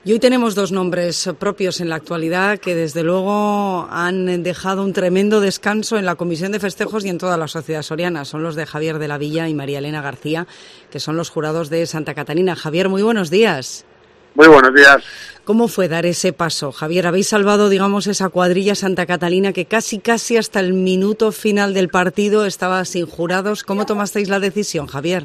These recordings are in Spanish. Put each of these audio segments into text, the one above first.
Y hoy tenemos dos nombres propios en la actualidad que desde luego han dejado un tremendo descanso en la Comisión de Festejos y en toda la sociedad soriana. Son los de Javier de la Villa y María Elena García, que son los jurados de Santa Catalina. Javier, muy buenos días. Muy buenos días. ¿Cómo fue dar ese paso? Javier, habéis salvado, digamos, esa cuadrilla Santa Catalina que casi hasta el minuto final del partido estaba sin jurados. ¿Cómo tomasteis la decisión, Javier?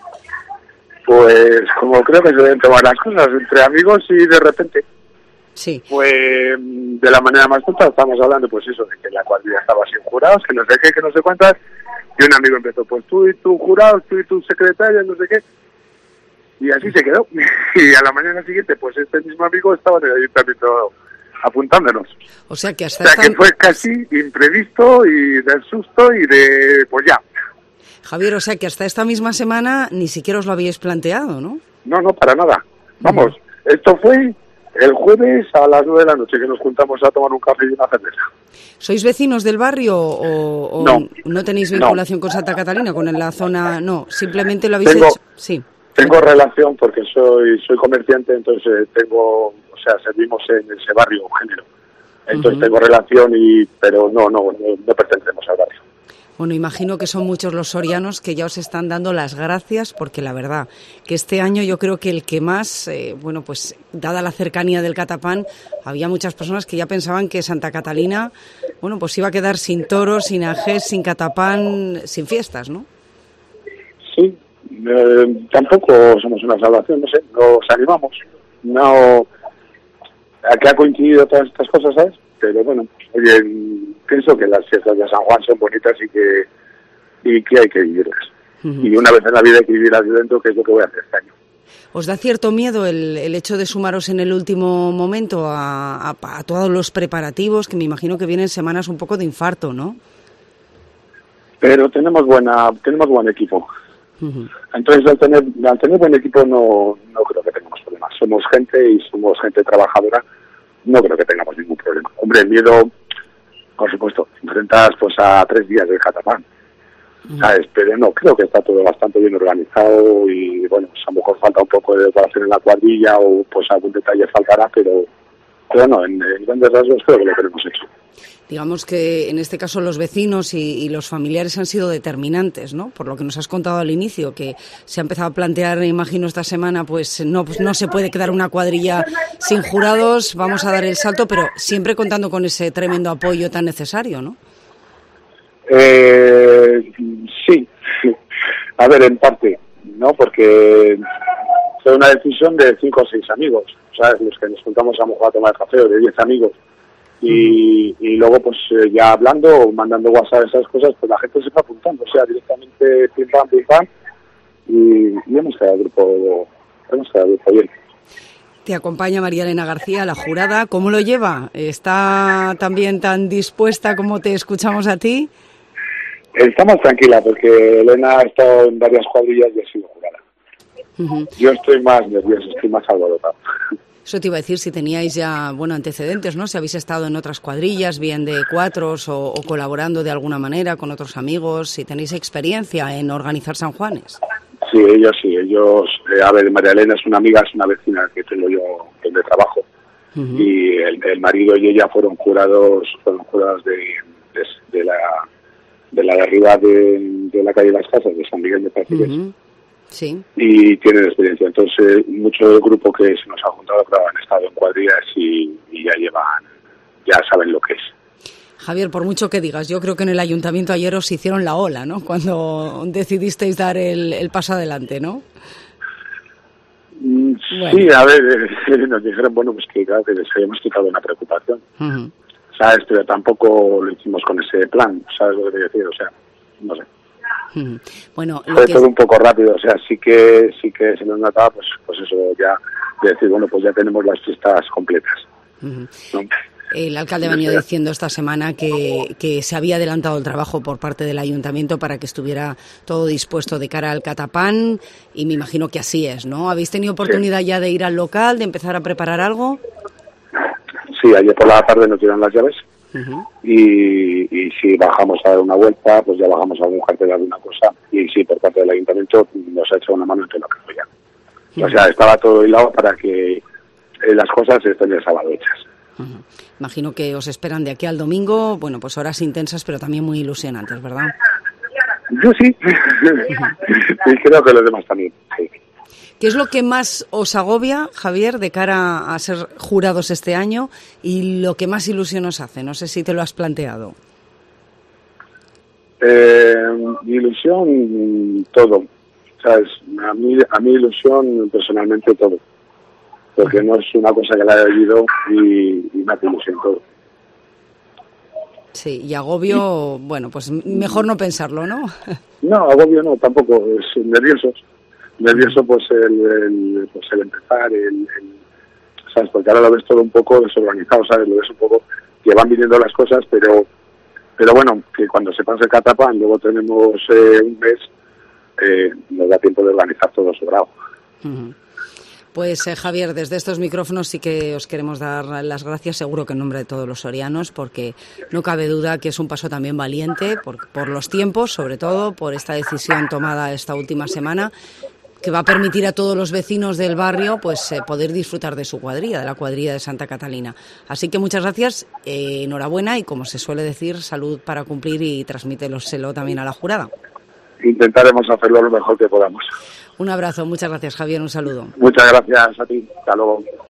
Pues como creo que se deben tomar las cosas, entre amigos y de repente. Sí. Pues de la manera más tonta estamos hablando, pues eso, de que la cuadrilla estaba sin jurados, que no sé qué, que no sé cuántas, y un amigo empezó, pues tú y tu jurado, tú y tu secretaria, no sé qué, y así se quedó. Y a la mañana siguiente, pues este mismo amigo estaba en el ayuntamiento apuntándonos. O sea que que fue casi imprevisto y del susto y de, pues ya. Javier, o sea que hasta esta misma semana ni siquiera os lo habíais planteado, ¿no? No, para nada. Vamos, esto fue el jueves a las 9 de la noche que nos juntamos a tomar un café y una cerveza. ¿Sois vecinos del barrio o no tenéis vinculación con Santa Catalina, con la zona? No, simplemente lo habéis hecho. Sí. Tengo relación porque soy comerciante, entonces servimos en ese barrio género. Entonces tengo relación pero no pertenecemos al barrio. Bueno, imagino que son muchos los sorianos que ya os están dando las gracias, porque la verdad que este año yo creo que el que más, pues dada la cercanía del Catapán, había muchas personas que ya pensaban que Santa Catalina, pues iba a quedar sin toros, sin ajés, sin Catapán, sin fiestas, ¿no? Sí, tampoco somos una salvación, no sé, nos animamos. No, ¿a qué ha coincidido todas estas cosas, sabes? Pero bueno, oye, pienso que las fiestas de San Juan son bonitas y que hay que vivirlas. Y una vez en la vida hay que vivirlas dentro, que es lo que voy a hacer este año. ¿Os da cierto miedo el hecho de sumaros en el último momento a todos los preparativos, que me imagino que vienen semanas un poco de infarto, ¿no? Pero tenemos buen equipo. Entonces, al tener buen equipo no creo que tengamos problemas. Somos gente trabajadora. No creo que tengamos ningún problema. Hombre, el miedo, por supuesto, enfrentas pues a 3 días del Catapán, ¿sabes? Pero no, creo que está todo bastante bien organizado y, bueno, pues a lo mejor falta un poco de decoración en la cuadrilla o pues algún detalle faltará, pero no, en grandes rasgos creo que lo tenemos hecho. Digamos que en este caso los vecinos y los familiares han sido determinantes, ¿no? Por lo que nos has contado al inicio, que se ha empezado a plantear, imagino, esta semana, pues no se puede quedar una cuadrilla sin jurados, vamos a dar el salto, pero siempre contando con ese tremendo apoyo tan necesario, ¿no? Sí. A ver, en parte, ¿no? Porque fue una decisión de 5 o 6 amigos, ¿sabes? Los que nos juntamos a lo mejor a tomar café, o de 10 amigos. Y luego pues ya hablando o mandando WhatsApp esas cosas, pues la gente se está apuntando, o sea, directamente pim pam y hemos quedado el grupo bien. Te acompaña María Elena García, la jurada. ¿Cómo lo lleva? ¿Está también tan dispuesta como te escuchamos a ti? Está más tranquila porque Elena ha estado en varias cuadrillas y ha sido jurada. Yo estoy más nervioso, estoy más alborotado. Eso te iba a decir, si teníais ya antecedentes, ¿no? Si habéis estado en otras cuadrillas, bien de cuatros o colaborando de alguna manera con otros amigos, si tenéis experiencia en organizar San Juanes. Sí, ellos, a ver, María Elena es una amiga, es una vecina que tengo yo donde trabajo. Y el marido y ella fueron jurados de la de arriba de la calle de las Casas, de San Miguel de Paciles. Sí. Y tienen experiencia. Entonces, mucho del grupo que se nos ha juntado han estado en cuadrillas y ya saben lo que es. Javier, por mucho que digas, yo creo que en el ayuntamiento ayer os hicieron la ola, ¿no? Cuando decidisteis dar el paso adelante, ¿no? Sí, a ver, nos dijeron, pues que claro, que les habíamos quitado una preocupación. ¿Sabes? Pero tampoco lo hicimos con ese plan, ¿sabes lo que te quiero decir? O sea, no sé. Bueno, fue todo un poco rápido, o sea, sí que se nos notaba, pues eso, ya de decir, pues ya tenemos las fiestas completas. ¿No? El alcalde ha venido diciendo esta semana que se había adelantado el trabajo por parte del ayuntamiento para que estuviera todo dispuesto de cara al Catapán y me imagino que así es, ¿no? ¿Habéis tenido oportunidad ya de ir al local, de empezar a preparar algo? Sí, ayer por la tarde nos dieron las llaves. Y si bajamos a dar una vuelta, pues ya bajamos a algún cartel de alguna cosa. Y sí, por parte del ayuntamiento nos ha echado una mano en todo lo que fue ya. O sea, estaba todo hilado para que las cosas estén el sábado hechas. Uh-huh. Imagino que os esperan de aquí al domingo, bueno, pues horas intensas, pero también muy ilusionantes, ¿verdad? Yo sí, y creo que los demás también, sí. ¿Qué es lo que más os agobia, Javier, de cara a ser jurados este año y lo que más ilusión os hace? No sé si te lo has planteado. Ilusión, todo. ¿Sabes? A mí ilusión, personalmente, todo. Porque no es una cosa que la haya vivido y me hace ilusión todo. Sí, y agobio, bueno, pues mejor no pensarlo, ¿no? No, agobio no, tampoco. Es nervioso pues el empezar, ¿sabes? Porque ahora lo ves todo un poco desorganizado, ¿sabes? Lo ves un poco que van viniendo las cosas, pero bueno, que cuando se pase el catapán, luego tenemos un mes, nos da tiempo de organizar todo sobrado. Uh-huh. Pues Javier, desde estos micrófonos sí que os queremos dar las gracias, seguro que en nombre de todos los sorianos, porque no cabe duda que es un paso también valiente, por los tiempos, sobre todo, por esta decisión tomada esta última semana, que va a permitir a todos los vecinos del barrio pues poder disfrutar de su cuadrilla, de la cuadrilla de Santa Catalina. Así que muchas gracias, enhorabuena y, como se suele decir, salud para cumplir y transmítelo también a la jurada. Intentaremos hacerlo lo mejor que podamos. Un abrazo, muchas gracias, Javier, un saludo. Muchas gracias a ti, hasta luego.